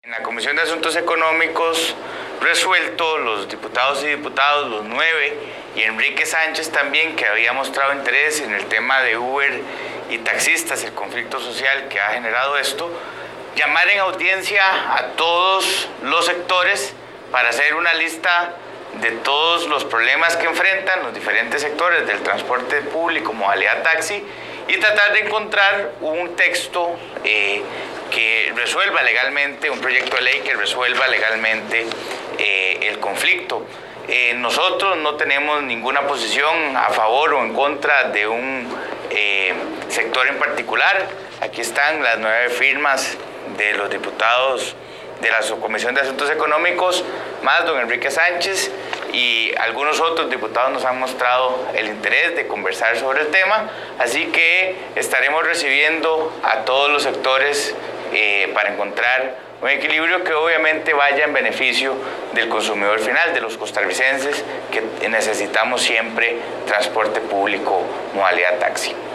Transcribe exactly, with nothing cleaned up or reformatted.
En la Comisión de Asuntos Económicos resuelto, los diputados y diputadas, los nueve, y Enrique Sánchez también, que había mostrado interés en el tema de Uber y taxistas, el conflicto social que ha generado esto, llamar en audiencia a todos los sectores para hacer una lista de todos los problemas que enfrentan los diferentes sectores del transporte público, modalidad taxi, y tratar de encontrar un texto eh, que resuelva legalmente, un proyecto de ley que resuelva legalmente eh, el conflicto. Eh, nosotros no tenemos ninguna posición a favor o en contra de un eh, sector en particular. Aquí están las nueve firmas de los diputados de la Subcomisión de Asuntos Económicos, más don Enrique Sánchez, y algunos otros diputados nos han mostrado el interés de conversar sobre el tema, así que estaremos recibiendo a todos los sectores eh, para encontrar un equilibrio que obviamente vaya en beneficio del consumidor final, de los costarricenses, que necesitamos siempre transporte público modalidad taxi.